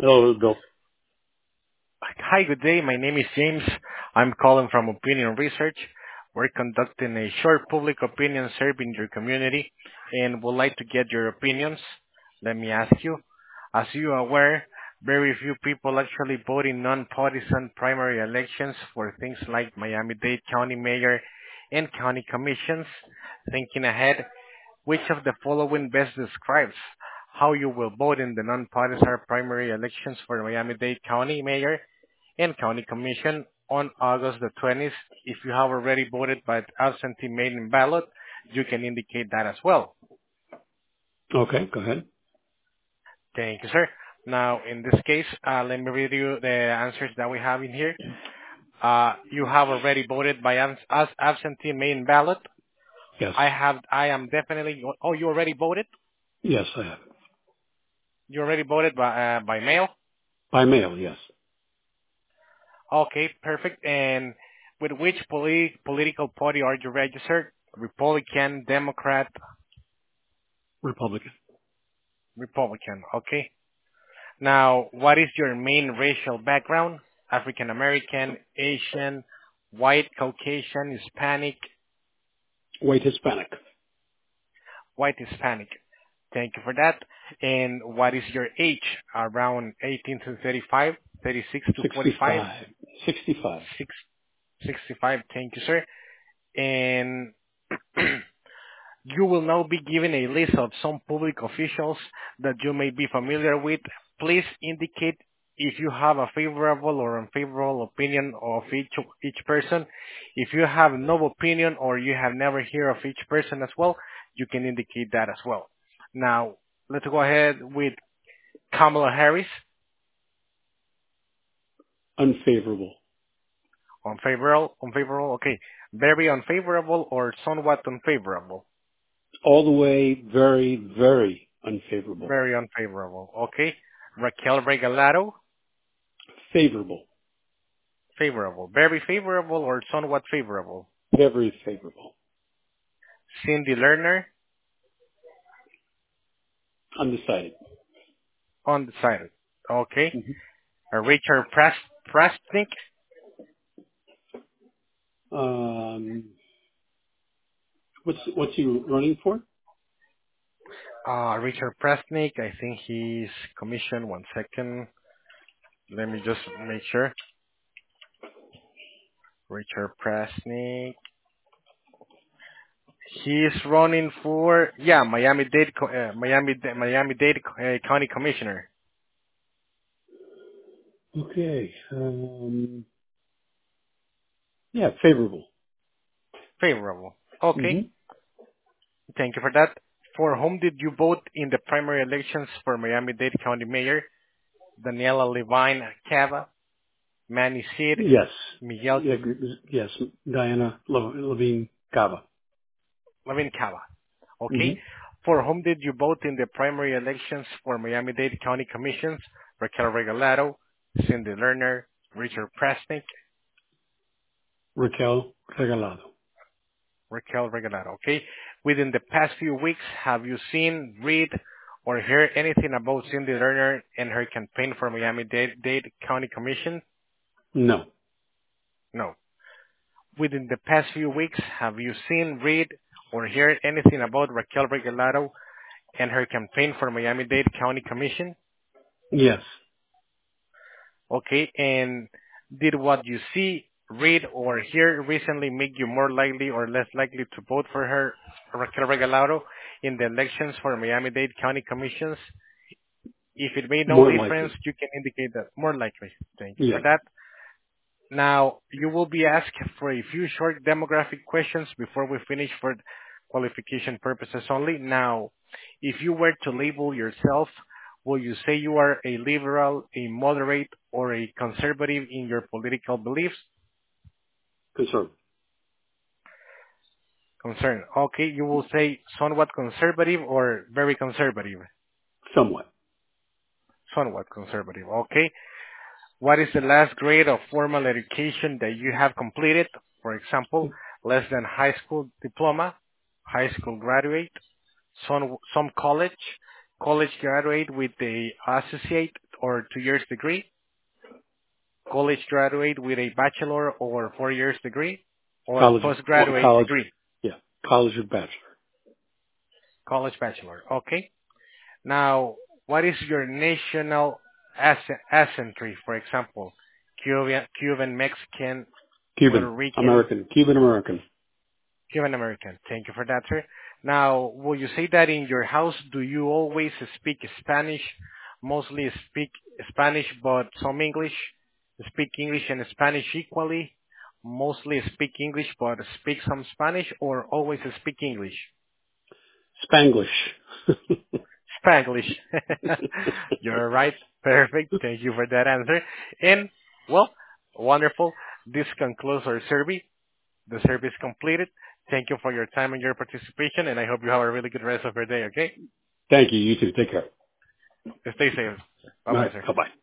Oh, Bill. Hi, good day. My name is James. I'm calling from Opinion Research. We're conducting a short public opinion survey in your community and would like to get your opinions. Let me ask you, as you are aware, very few people actually vote in nonpartisan primary elections for things like Miami-Dade County Mayor and County Commissions. Thinking ahead, which of the following best describes how you will vote in the nonpartisan primary elections for Miami-Dade County Mayor and County Commission on August the 20th? If you have already voted by absentee mail-in ballot, you can indicate that as well. Okay, go ahead. Thank you, sir. Now, in this case, let me read you the answers that we have in here. You have already voted by as absentee mail-in ballot. Yes. I am definitely. Oh, you already voted? Yes, I have. You already voted by mail? By mail, yes. Okay, perfect. And with which political party are you registered? Republican, Democrat, Republican. Republican. Okay. Now, what is your main racial background? African American, Asian, white, Caucasian, Hispanic, White Hispanic. white, Hispanic. Thank you for that. And what is your age? Around 18 to 35, 36 to 45, 65. 65. 65. Thank you, sir. And you will now be given a list of some public officials that you may be familiar with. Please indicate if you have a favorable or unfavorable opinion of each person. If you have no opinion or you have never heard of each person as well, you can indicate that as well. Now, let's go ahead with Kamala Harris. Unfavorable. Unfavorable, okay. Very unfavorable or somewhat unfavorable? All the way very, very unfavorable. Very unfavorable, okay. Raquel Regalado. Favorable. Favorable. Very favorable or somewhat favorable? Very favorable. Cindy Lerner. Undecided. Undecided. Okay. hmm Richard Prestnick. Um, what's he running for? Richard Prestnick. I think he's commissioned. One second. Let me just make sure. Richard Prestnick. He is running for Miami-Dade County Commissioner. Okay. Yeah, favorable. Favorable. Okay. hmm Thank you for that. For whom did you vote in the primary elections for Miami-Dade County Mayor? Daniela Levine Cava, Manny Sid, Yes. Miguel Yeah, yes. Diana Levine Cava. Levine Cava. hmm Okay. For whom did you vote in the primary elections for Miami-Dade County Commissions? Raquel Regalado, Cindy Lerner, Richard Prestnick, Raquel Regalado. Raquel Regalado. Okay. Within the past few weeks, have you seen, read, or heard anything about Cindy Lerner and her campaign for Miami-Dade County Commission? No. No. Within the past few weeks, have you seen, read, or heard anything about Raquel Regalado and her campaign for Miami-Dade County Commission? Yes. Okay, and did what you see, read, or hear recently make you more likely or less likely to vote for her, Raquel Regalado, in the elections for Miami-Dade County Commissions? If it made no More difference, likely. you can indicate that more likely. Thank you for Yeah. that. Now, you will be asked for a few short demographic questions before we finish for qualification purposes only. Now, if you were to label yourself, will you say you are a liberal, a moderate, or a conservative in your political beliefs? Conservative. Concern. Okay, you will say somewhat conservative or very conservative. Somewhat. Somewhat conservative. Okay. What is the last grade of formal education that you have completed? For example, less than high school diploma, high school graduate, some college graduate with the associate or 2 years degree, college graduate with a bachelor or 4 years degree, or College, postgraduate college, degree, yeah, college or bachelor. college bachelor. Okay. Now, what is your national ancestry? For example, Cuban, Mexican, Puerto Cuban, Rican, American, Cuban American. Cuban American. Thank you for that, sir. Now, will you say that in your house, do you always speak Spanish? Mostly speak Spanish, but some English? Speak English and Spanish equally? Mostly speak English, but speak some Spanish, or always speak English? Spanglish. Spanglish. You're right. Perfect. Thank you for that answer. And, well, wonderful. This concludes our survey. The survey is completed. Thank you for your time and your participation, and I hope you have a really good rest of your day, okay? Thank you. You too. Take care. Stay safe. All Bye-bye, right. sir. Bye-bye.